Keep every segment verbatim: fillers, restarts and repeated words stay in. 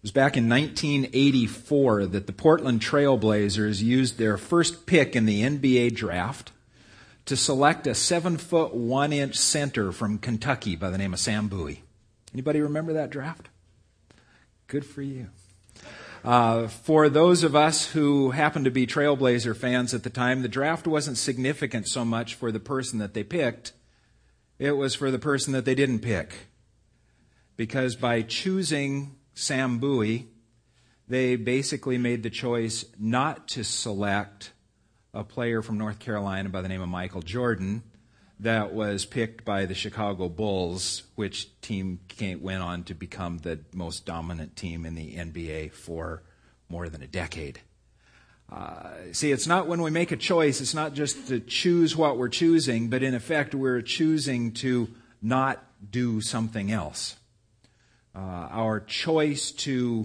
It was back in nineteen eighty-four that the Portland Trail Blazers used their first pick in the N B A draft to select a seven foot one inch center from Kentucky by the name of Sam Bowie. Anybody remember that draft? Good for you. Uh, for those of us who happened to be Trailblazer fans at the time, the draft wasn't significant so much for the person that they picked. It was for the person that they didn't pick. Because by choosing Sam Bowie, they basically made the choice not to select a player from North Carolina by the name of Michael Jordan that was picked by the Chicago Bulls, which team went on to become the most dominant team in the N B A for more than a decade. Uh, see, it's not when we make a choice, it's not just to choose what we're choosing, but in effect we're choosing to not do something else. Uh, our choice to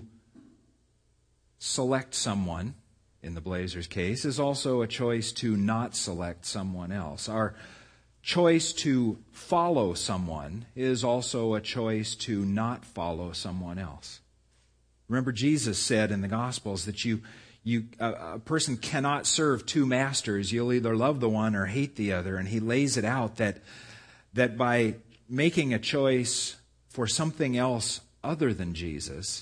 select someone, in the Blazers' case, is also a choice to not select someone else. Our choice to follow someone is also a choice to not follow someone else. Remember, Jesus said in the Gospels that you, you, a, a person cannot serve two masters. You'll either love the one or hate the other. And he lays it out that, that by making a choice for something else other than Jesus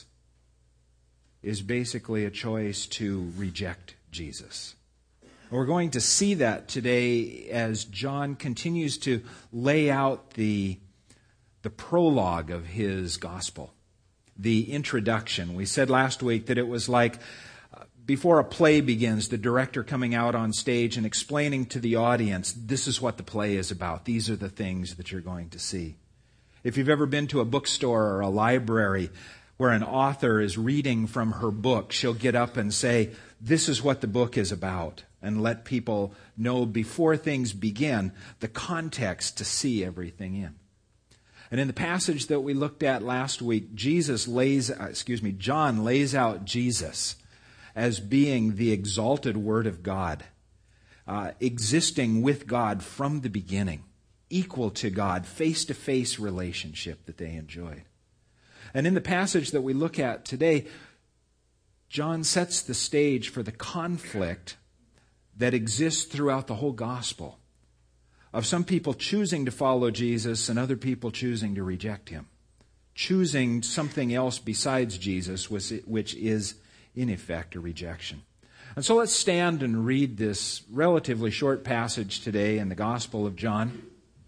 is basically a choice to reject Jesus. We're going to see that today as John continues to lay out the, the prologue of his gospel, the introduction. We said last week that it was like before a play begins, the director coming out on stage and explaining to the audience, this is what the play is about. These are the things that you're going to see. If you've ever been to a bookstore or a library where an author is reading from her book, she'll get up and say, this is what the book is about, and let people know before things begin the context to see everything in. And in the passage that we looked at last week, Jesus lays, excuse me, John lays out Jesus as being the exalted Word of God, uh, existing with God from the beginning, equal to God, face-to-face relationship that they enjoyed. And in the passage that we look at today, John sets the stage for the conflict that exists throughout the whole gospel of some people choosing to follow Jesus and other people choosing to reject him, choosing something else besides Jesus, which is, in effect, a rejection. And so let's stand and read this relatively short passage today in the Gospel of John.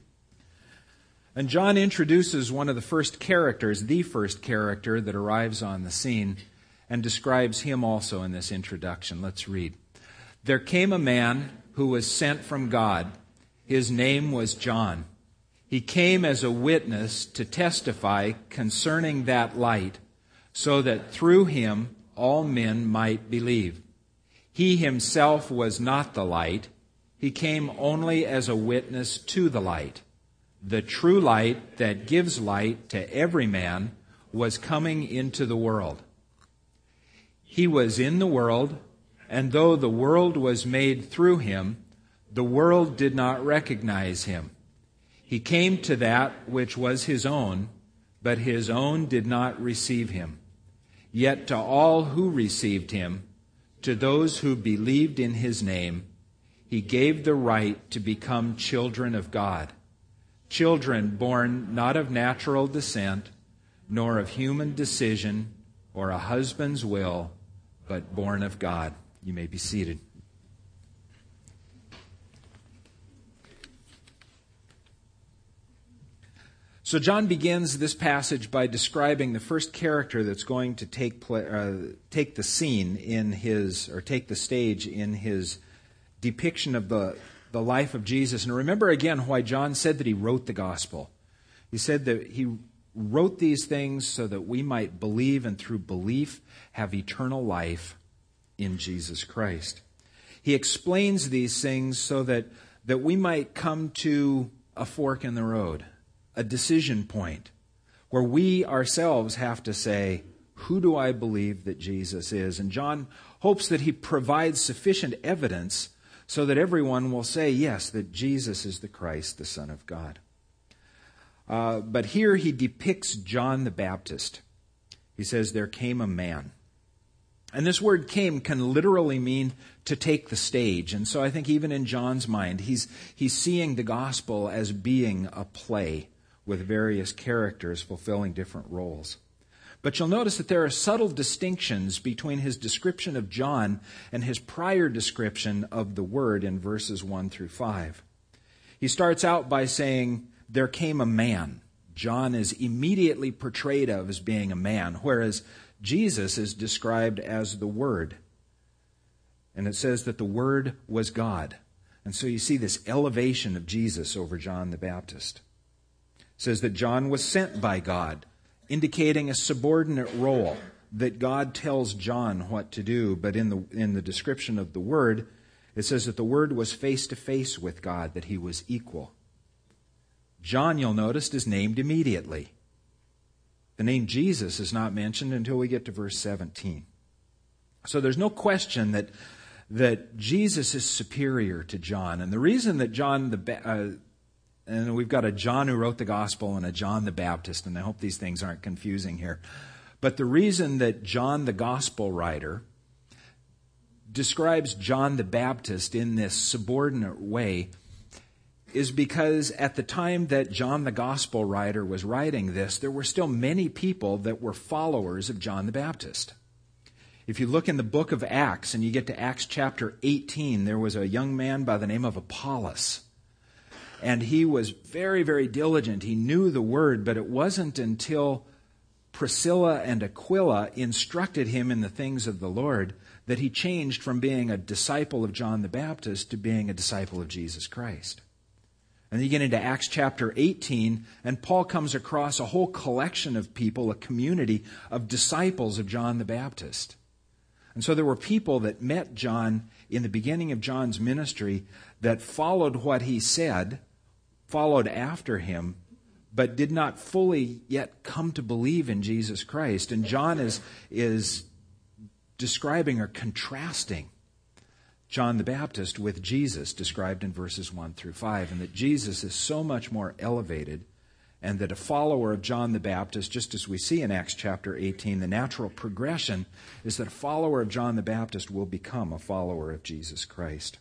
And John introduces one of the first characters, the first character that arrives on the scene, and describes him also in this introduction. Let's read. There came a man who was sent from God. His name was John. He came as a witness to testify concerning that light, so that through him all men might believe. He himself was not the light. He came only as a witness to the light. The true light that gives light to every man was coming into the world. He was in the world, and though the world was made through him, the world did not recognize him. He came to that which was his own, but his own did not receive him. Yet to all who received him, to those who believed in his name, he gave the right to become children of God. Children born not of natural descent, nor of human decision or a husband's will, but born of God. You may be seated. So John begins this passage by describing the first character that's going to take pla- uh, take the scene in his, or take the stage in his depiction of the, the life of Jesus. And remember again why John said that he wrote the gospel. He said that he wrote these things so that we might believe, and through belief have eternal life in Jesus Christ. He explains these things so that, that we might come to a fork in the road, a decision point, where we ourselves have to say, who do I believe that Jesus is? And John hopes that he provides sufficient evidence so that everyone will say, yes, that Jesus is the Christ, the Son of God. Uh, but here he depicts John the Baptist. He says, there came a man. And this word came can literally mean to take the stage. And so I think even in John's mind, he's, he's seeing the gospel as being a play with various characters fulfilling different roles. But you'll notice that there are subtle distinctions between his description of John and his prior description of the Word in verses one through five. He starts out by saying, there came a man. John is immediately portrayed of as being a man, whereas Jesus is described as the Word. And it says that the Word was God. And so you see this elevation of Jesus over John the Baptist. It says that John was sent by God, indicating a subordinate role, that God tells John what to do. But in the, in the description of the Word, it says that the Word was face to face with God, that he was equal. John, you'll notice, is named immediately. The name Jesus is not mentioned until we get to verse seventeen. So there's no question that, that Jesus is superior to John. And the reason that John the uh, and we've got a John who wrote the gospel and a John the Baptist, and I hope these things aren't confusing here. But the reason that John the gospel writer describes John the Baptist in this subordinate way is because at the time that John the gospel writer was writing this, there were still many people that were followers of John the Baptist. If you look in the book of Acts and you get to Acts chapter eighteen, there was a young man by the name of Apollos. And he was very, very diligent. He knew the word, but it wasn't until Priscilla and Aquila instructed him in the things of the Lord that he changed from being a disciple of John the Baptist to being a disciple of Jesus Christ. And then you get into Acts chapter eighteen, and Paul comes across a whole collection of people, a community of disciples of John the Baptist. And so there were people that met John in the beginning of John's ministry that followed what he said, followed after him, but did not fully yet come to believe in Jesus Christ. And John is, is describing or contrasting John the Baptist with Jesus, described in verses one through five, and that Jesus is so much more elevated, and that a follower of John the Baptist, just as we see in Acts chapter eighteen, the natural progression is that a follower of John the Baptist will become a follower of Jesus Christ.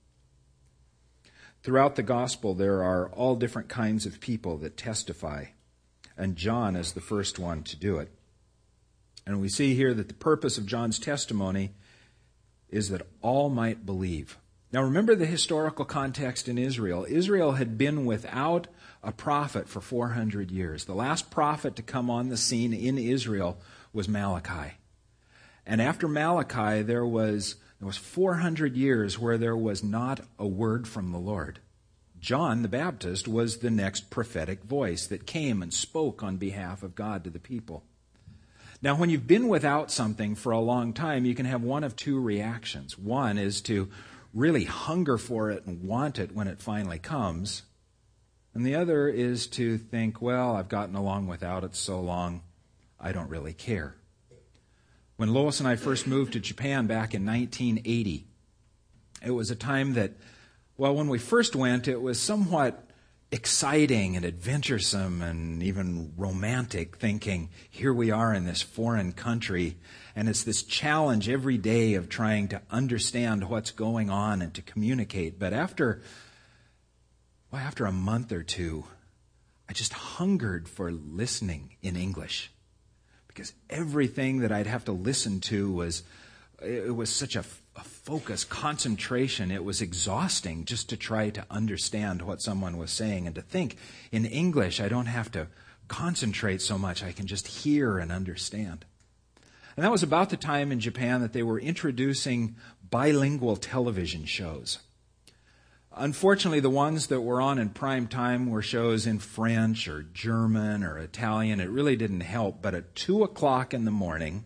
Throughout the gospel, there are all different kinds of people that testify, and John is the first one to do it. And we see here that the purpose of John's testimony is that all might believe. Now remember the historical context in Israel. Israel had been without a prophet for four hundred years. The last prophet to come on the scene in Israel was Malachi. And after Malachi, there was, there was four hundred years where there was not a word from the Lord. John the Baptist was the next prophetic voice that came and spoke on behalf of God to the people. Now, when you've been without something for a long time, you can have one of two reactions. One is to really hunger for it and want it when it finally comes. And the other is to think, well, I've gotten along without it so long, I don't really care. When Lois and I first moved to Japan back in nineteen eighty, it was a time that, well, when we first went, it was somewhat exciting and adventuresome and even romantic, thinking, here we are in this foreign country, and it's this challenge every day of trying to understand what's going on and to communicate. But after, well, after a month or two, I just hungered for listening in English, because everything that I'd have to listen to was, it was such a a focus, concentration. It was exhausting just to try to understand what someone was saying, and to think in English I don't have to concentrate so much. I can just hear and understand. And that was about the time in Japan that they were introducing bilingual television shows. Unfortunately, the ones that were on in prime time were shows in French or German or Italian. It really didn't help. But at two o'clock in the morning,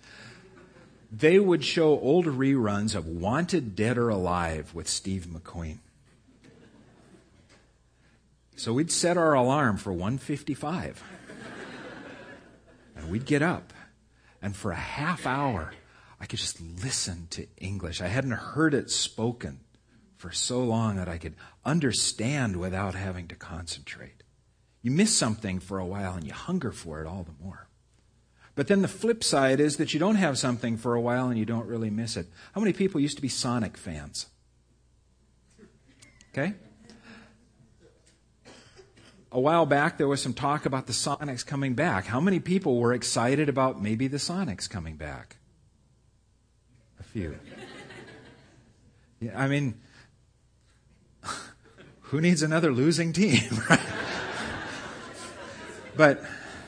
they would show old reruns of Wanted Dead or Alive with Steve McQueen. So we'd set our alarm for one fifty-five. And we'd get up. And for a half hour, I could just listen to English. I hadn't heard it spoken for so long that I could understand without having to concentrate. You miss something for a while and you hunger for it all the more. But then the flip side is that you don't have something for a while and you don't really miss it. How many people used to be Sonic fans? Okay? A while back, there was some talk about the Sonics coming back. How many people were excited about maybe the Sonics coming back? A few. Yeah, I mean, who needs another losing team, right? But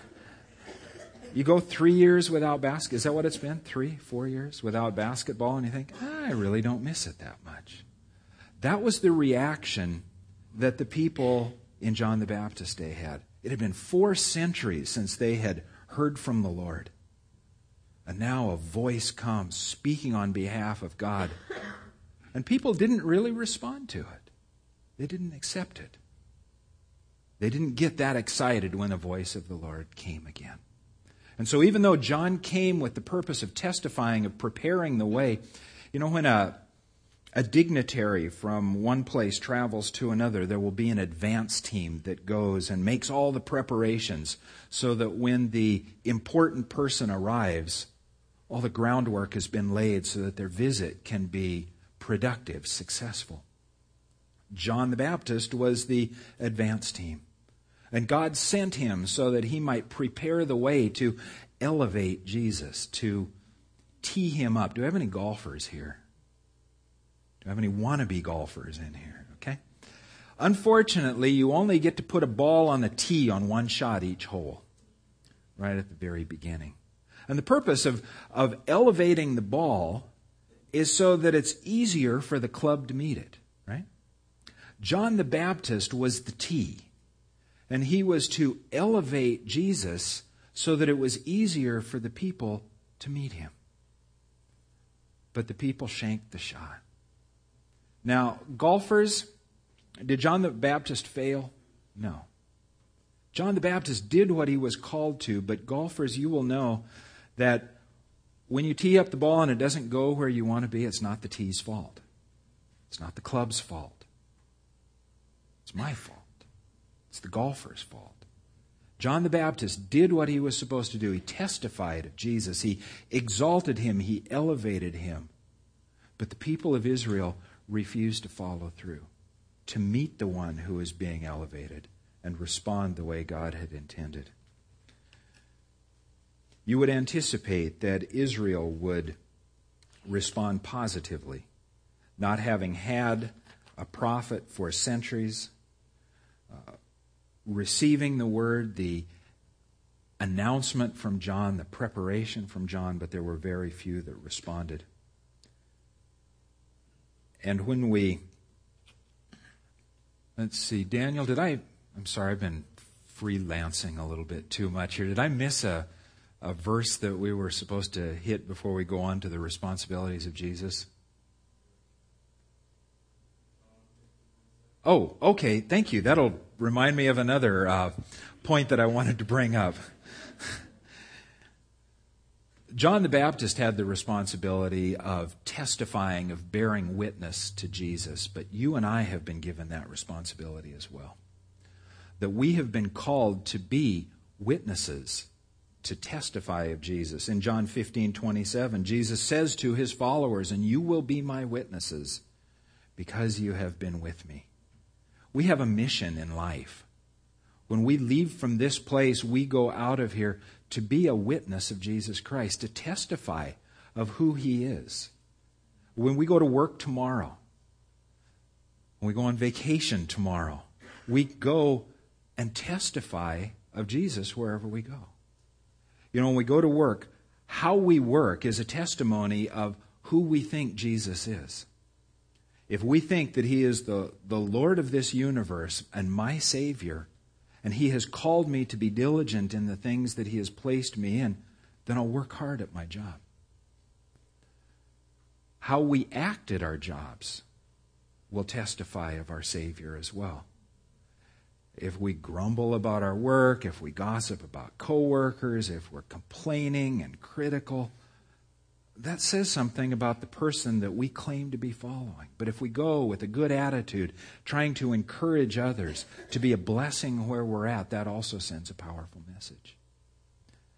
you go three years without basketball. Is that what it's been? Three, four years without basketball, and you think, I really don't miss it that much. That was the reaction that the people in John the Baptist's day had. It had been four centuries since they had heard from the Lord. And now a voice comes speaking on behalf of God. And people didn't really respond to it. They didn't accept it. They didn't get that excited when the voice of the Lord came again. And so even though John came with the purpose of testifying, of preparing the way, you know, when a, a dignitary from one place travels to another, there will be an advance team that goes and makes all the preparations so that when the important person arrives, all the groundwork has been laid so that their visit can be productive, successful. John the Baptist was the advance team. And God sent him so that he might prepare the way to elevate Jesus, to tee him up. Do I have any golfers here? Do I have any wannabe golfers in here? Okay. Unfortunately, you only get to put a ball on the tee on one shot each hole, right at the very beginning. And the purpose of, of elevating the ball is so that it's easier for the club to meet it, right? John the Baptist was the tee, and he was to elevate Jesus so that it was easier for the people to meet him. But the people shanked the shot. Now, golfers, did John the Baptist fail? No. John the Baptist did what he was called to, but golfers, you will know that when you tee up the ball and it doesn't go where you want to be, it's not the tee's fault. It's not the club's fault. It's my fault. It's the golfer's fault. John the Baptist did what he was supposed to do. He testified of Jesus. He exalted him. He elevated him. But the people of Israel refused to follow through, to meet the one who is being elevated and respond the way God had intended. You would anticipate that Israel would respond positively, not having had a prophet for centuries, uh, receiving the word, the announcement from John, the preparation from John, but there were very few that responded. And when we, let's see, Daniel, did I, I'm sorry, I've been freelancing a little bit too much here. Did I miss a a verse that we were supposed to hit before we go on to the responsibilities of Jesus? Oh, okay, thank you. That'll remind me of another uh, point that I wanted to bring up. John the Baptist had the responsibility of testifying, of bearing witness to Jesus, but you and I have been given that responsibility as well. That we have been called to be witnesses, to testify of Jesus. In John fifteen twenty-seven, Jesus says to his followers, "And you will be my witnesses because you have been with me." We have a mission in life. When we leave from this place, we go out of here to be a witness of Jesus Christ, to testify of who he is. When we go to work tomorrow, when we go on vacation tomorrow, we go and testify of Jesus wherever we go. You know, when we go to work, how we work is a testimony of who we think Jesus is. If we think that he is the, the Lord of this universe and my Savior, and he has called me to be diligent in the things that he has placed me in, then I'll work hard at my job. How we act at our jobs will testify of our Savior as well. If we grumble about our work, if we gossip about coworkers, if we're complaining and critical, that says something about the person that we claim to be following. But if we go with a good attitude, trying to encourage others to be a blessing where we're at, that also sends a powerful message.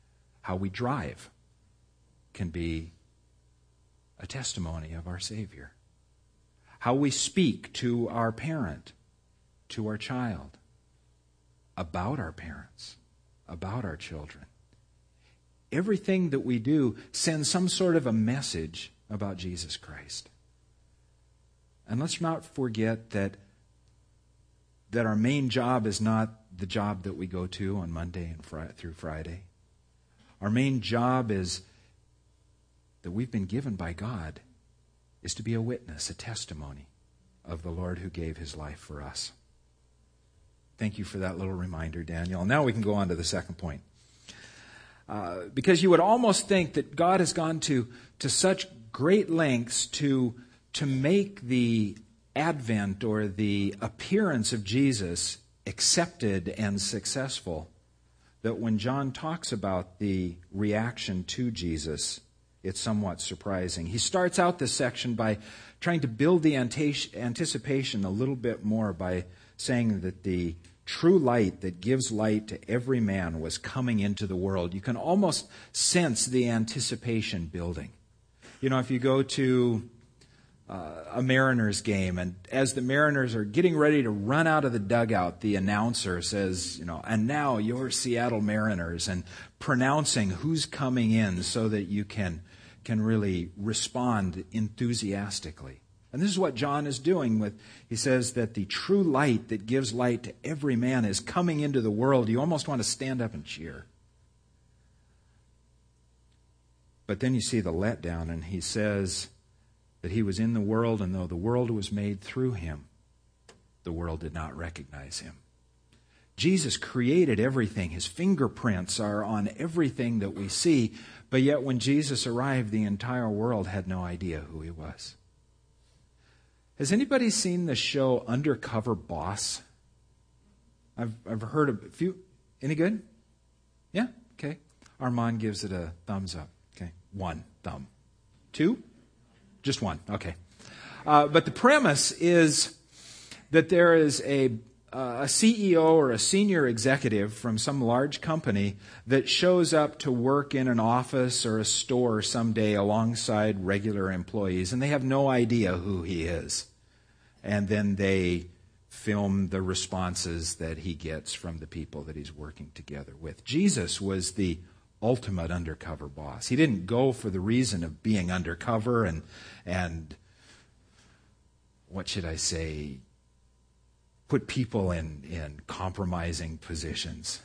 How we drive can be a testimony of our Savior. How we speak to our parent, to our child, about our parents, about our children. Everything that we do sends some sort of a message about Jesus Christ. And let's not forget that, that our main job is not the job that we go to on Monday and Friday, through Friday. Our main job is that we've been given by God is to be a witness, a testimony of the Lord who gave his life for us. Thank you for that little reminder, Daniel. Now we can go on to the second point. Uh, because you would almost think that God has gone to, to such great lengths to, to make the advent or the appearance of Jesus accepted and successful, that when John talks about the reaction to Jesus, it's somewhat surprising. He starts out this section by trying to build the anticipation a little bit more by saying that the true light that gives light to every man was coming into the world. You can almost sense the anticipation building. You know, if you go to uh, a Mariners game, and as the Mariners are getting ready to run out of the dugout, the announcer says, you know, and now your Seattle Mariners, and pronouncing who's coming in so that you can, can really respond enthusiastically. And this is what John is doing with, he says that the true light that gives light to every man is coming into the world. You almost want to stand up and cheer. But then you see the letdown, and he says that he was in the world, and though the world was made through him, the world did not recognize him. Jesus created everything. His fingerprints are on everything that we see, but yet when Jesus arrived, the entire world had no idea who he was. Has anybody seen the show Undercover Boss? I've I've heard of a few. Any good? Yeah? Okay. Armand gives it a thumbs up. Okay. One thumb. Two? Just one. Okay. Uh, but the premise is that there is a uh, a C E O or a senior executive from some large company that shows up to work in an office or a store someday alongside regular employees, and they have no idea who he is. And then they film the responses that he gets from the people that he's working together with. Jesus was the ultimate undercover boss. He didn't go for the reason of being undercover and, and what should I say, put people in, in compromising positions.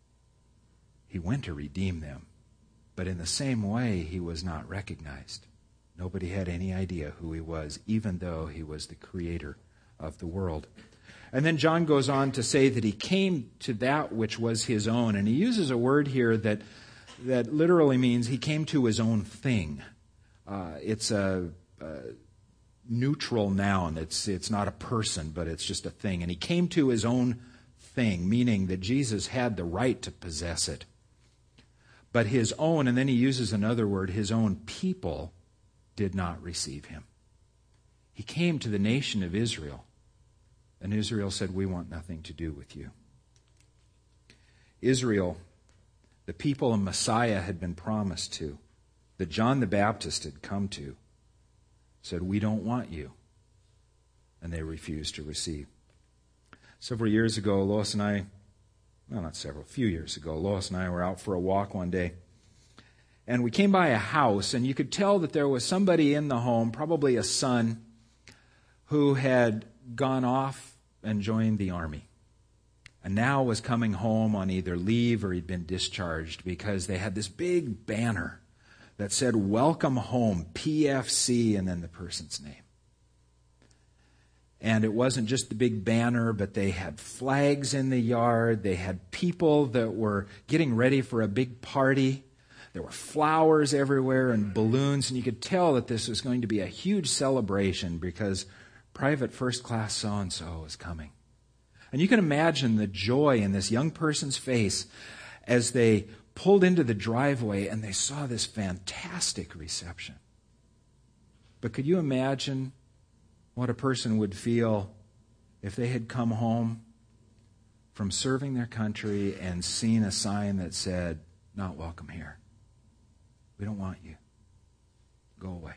He went to redeem them. But in the same way, he was not recognized. Nobody had any idea who he was, even though he was the creator of the world. And then John goes on to say that he came to that which was his own. And he uses a word here that, that literally means he came to his own thing. Uh, it's a, a neutral noun. It's, it's not a person, but it's just a thing. And he came to his own thing, meaning that Jesus had the right to possess it. But his own, and then he uses another word, his own people did not receive him. He came to the nation of Israel, and Israel said, we want nothing to do with you. Israel, the people a Messiah had been promised to, that John the Baptist had come to, said, we don't want you. And they refused to receive. Several years ago, Lois and I, well, not several, a few years ago, Lois and I were out for a walk one day. And we came by a house, and you could tell that there was somebody in the home, probably a son, who had gone off and joined the army. And now was coming home on either leave or he'd been discharged, because they had this big banner that said, welcome home, P F C, and then the person's name. And it wasn't just the big banner, but they had flags in the yard. They had people that were getting ready for a big party. There were flowers everywhere and balloons, and you could tell that this was going to be a huge celebration because Private First Class so-and-so is coming. And you can imagine the joy in this young person's face as they pulled into the driveway and they saw this fantastic reception. But could you imagine what a person would feel if they had come home from serving their country and seen a sign that said, not welcome here? We don't want you. Go away.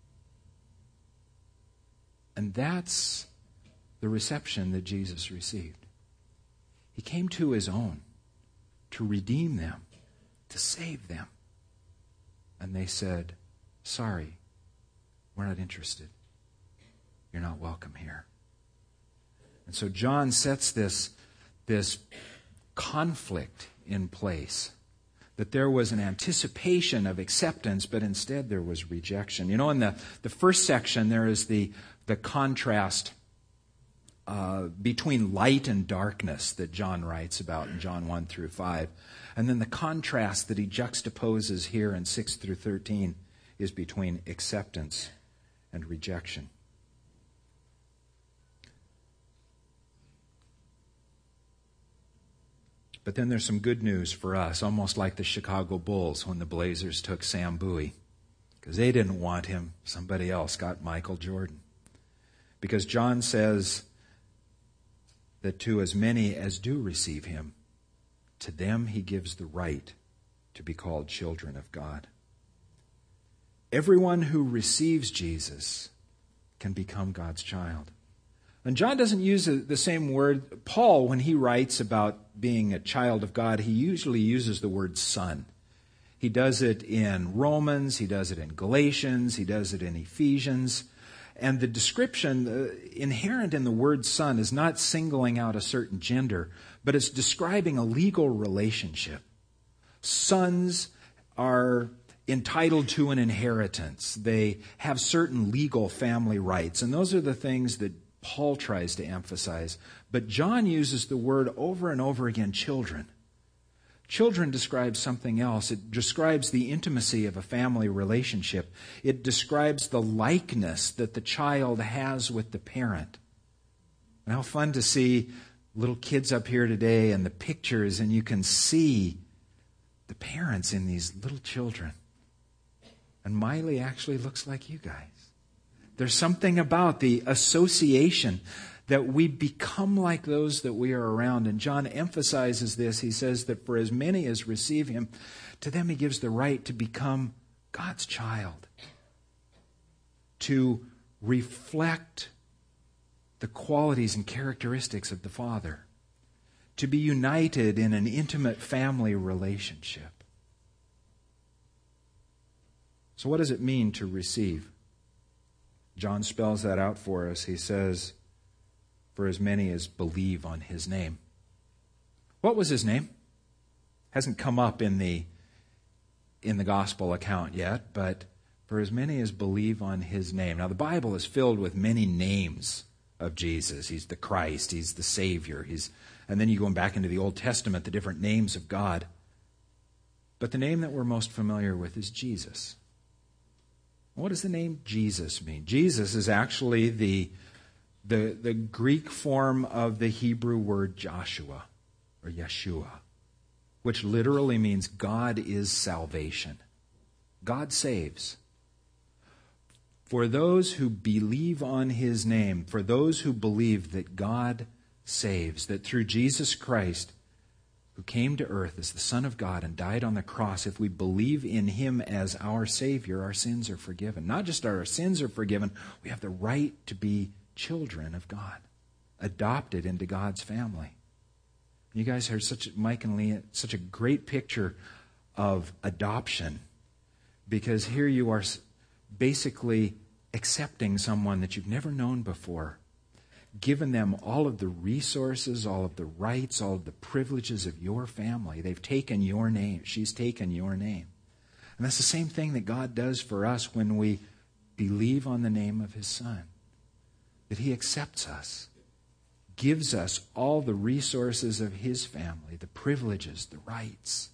And that's the reception that Jesus received. He came to his own to redeem them, to save them. And they said, sorry, we're not interested. You're not welcome here. And so John sets this, this conflict in place, that there was an anticipation of acceptance, but instead there was rejection. You know, in the, the first section, there is the, the contrast uh, between light and darkness that John writes about in John one through five. And then the contrast that he juxtaposes here in six through thirteen is between acceptance and rejection. But then there's some good news for us, almost like the Chicago Bulls when the Blazers took Sam Bowie. Because they didn't want him. Somebody else got Michael Jordan. Because John says that to as many as do receive him, to them he gives the right to be called children of God. Everyone who receives Jesus can become God's child. And John doesn't use the same word. Paul, when he writes about being a child of God, he usually uses the word son. He does it in Romans, he does it in Galatians, he does it in Ephesians. And the description uh, inherent in the word son is not singling out a certain gender, but it's describing a legal relationship. Sons are entitled to an inheritance. They have certain legal family rights. And those are the things that Paul tries to emphasize. But John uses the word over and over again, children. Children describes something else. It describes the intimacy of a family relationship. It describes the likeness that the child has with the parent. And how fun to see little kids up here today and the pictures, and you can see the parents in these little children. And Miley actually looks like you guys. There's something about the association that we become like those that we are around. And John emphasizes this. He says that for as many as receive him, to them he gives the right to become God's child, to reflect the qualities and characteristics of the Father, to be united in an intimate family relationship. So what does it mean to receive? John spells that out for us. He says, for as many as believe on his name. What was his name? Hasn't come up in the in the gospel account yet, but for as many as believe on his name. Now the Bible is filled with many names of Jesus. He's the Christ, he's the Savior, he's and then you go back into the Old Testament, the different names of God. But the name that we're most familiar with is Jesus. What does the name Jesus mean? Jesus is actually the, the, the Greek form of the Hebrew word Joshua, or Yeshua, which literally means God is salvation. God saves. For those who believe on his name, for those who believe that God saves, that through Jesus Christ, who came to earth as the Son of God and died on the cross, if we believe in him as our Savior, our sins are forgiven. Not just our sins are forgiven, we have the right to be children of God, adopted into God's family. You guys heard such, Mike and Leah, such a great picture of adoption, because here you are basically accepting someone that you've never known before, given them all of the resources, all of the rights, all of the privileges of your family. They've taken your name. She's taken your name. And that's the same thing that God does for us when we believe on the name of his Son. That he accepts us, gives us all the resources of his family, the privileges, the rights,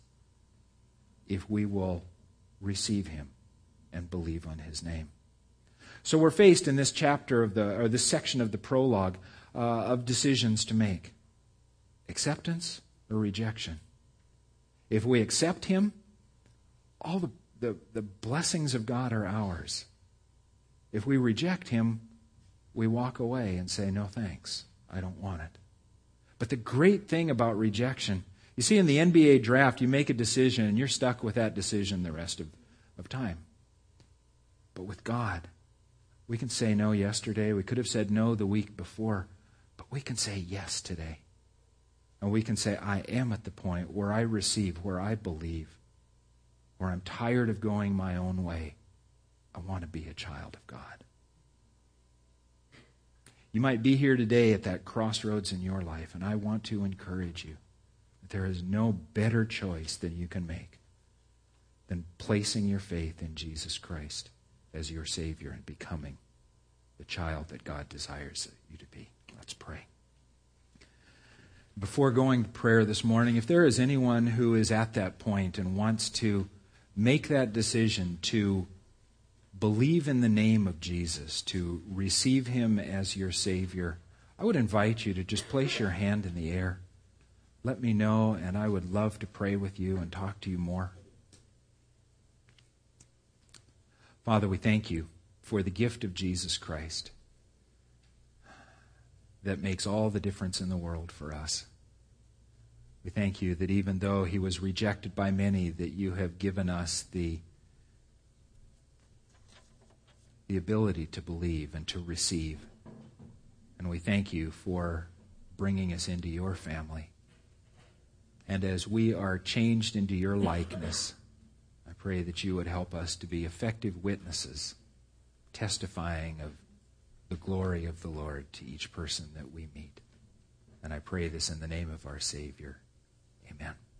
if we will receive him and believe on his name. So we're faced in this chapter of the, or this section of the prologue, uh, of decisions to make. Acceptance or rejection. If we accept him, all the, the, the blessings of God are ours. If we reject him, we walk away and say, no thanks, I don't want it. But the great thing about rejection, you see in the N B A draft, you make a decision and you're stuck with that decision the rest of of time. But with God, we can say no yesterday. We could have said no the week before. But we can say yes today. And we can say, I am at the point where I receive, where I believe, where I'm tired of going my own way. I want to be a child of God. You might be here today at that crossroads in your life, and I want to encourage you that there is no better choice that you can make than placing your faith in Jesus Christ as your Savior and becoming the child that God desires you to be. Let's pray. Before going to prayer this morning, if there is anyone who is at that point and wants to make that decision to believe in the name of Jesus, to receive Him as your Savior, I would invite you to just place your hand in the air. Let me know, and I would love to pray with you and talk to you more. Father, we thank you for the gift of Jesus Christ that makes all the difference in the world for us. We thank you that even though He was rejected by many, that you have given us the the ability to believe and to receive. And we thank you for bringing us into your family. And as we are changed into your likeness, I pray that you would help us to be effective witnesses, testifying of the glory of the Lord to each person that we meet. And I pray this in the name of our Savior. Amen.